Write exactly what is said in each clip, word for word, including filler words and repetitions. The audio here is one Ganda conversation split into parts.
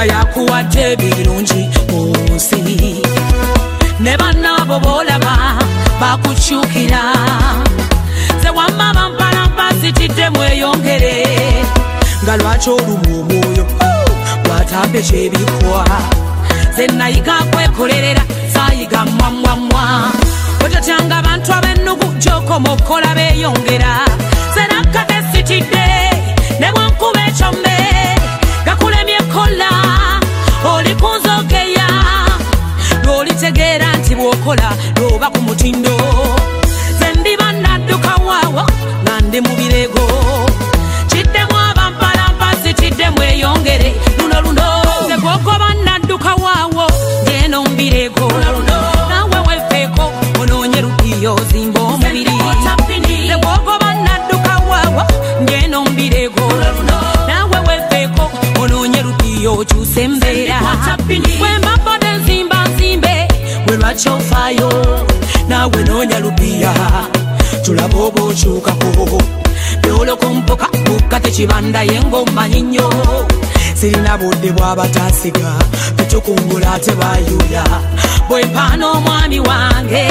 yakuwadde birungi munsi ne bannabo bolaba bakukyukira ze wamma bampalampa sitidde mweyongere nga lwaki olumu omwoyo watambe kyebikwa ze nayiga kwekolerera sayiga mwamwamwa otatyanga abantu ab'ennugu gy'okoma okukola beeyongera ze nakkate sitidde ne bwankuba ekyombe gakulemye ekola oli kunzogeya lw'olitegeera nti bw'okola lw'oba ku mutindo ze ndiba nadduka waawa nga ndi mu birego kiddemu abampalampa sitidde mweyongere luno luno ze bw'okoba nadduka waawo ng'eno mu birego nawe wefeeko onoonye lupiyo zimba omubiri ze bw'okoba nadduka waawo ng'eno mu birego nawe wefeeko onoonye lupiyo okyuse embeera wembabode nzimba nzimbe we lwaki ofaayo nawe noonya lupiya tulaba oba okyukako byoloko mpoka bukka tekibanda ye ng'omanyi nnyo sirina budde bw'abatasiga petukungula ate bayuya bwe mpaana omwami wange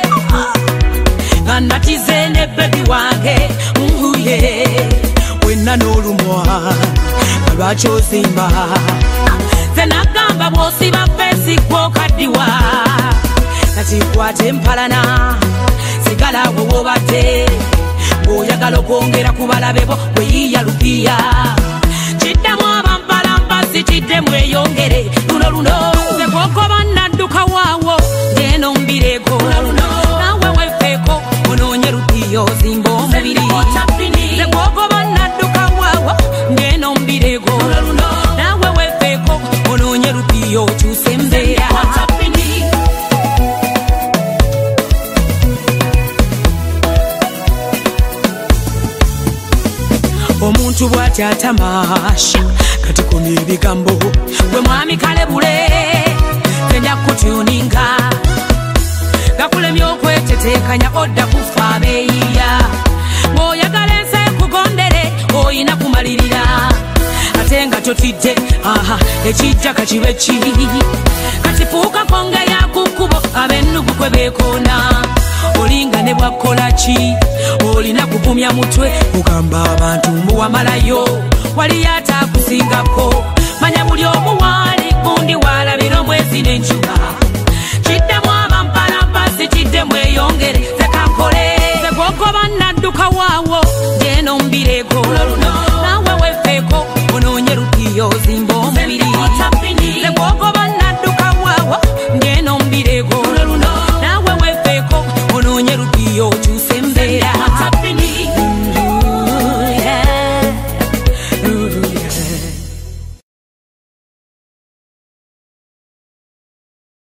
nga natize ne bebi wange nguye wenna n'olumwa nga lwaki ozimba ze nagamba bw'osiba fesi gw'okaddiwa kati kwate empalana sigala awo wobadde ng'oyagala okwongera ku balabe bo weyiya lupiya kiddamu abampalampa sitidde mweyongere luno luno ze bw'okoba nadduka waawo ng'eno mu birego nawe wefeeko onoonye lupiya ozimba omubiri ze bw'okoba nadduka waawo ng'eno mu birego nawe wefeeko onoonye lupiya okyuse embeera omuntu bw'atyatamasha kati komya ebigambo gwe mwami kalebule tenya kutyuninga gakulemya okweteteekanya odda kufa abeeyiya ng'oyagala ensi ekugondere oyina kumalirira ate nga totidde aha ekijja kakibe ki kati fuuka konge yakukkubo ab'ennugu kwe beekoona olinga ne bwakola ki olina kugumya mutwe kugamba abantu mbu wamalayo waliyo ataakusingako manya buli omu waali gundi waalabira omwezi n'enjuba kiddemu abampalampa sitidde mweyongere zekankole ze gwogoba nadduka waawo ng'eno mu birego nawe wefeeko onoonye lupiya ozimba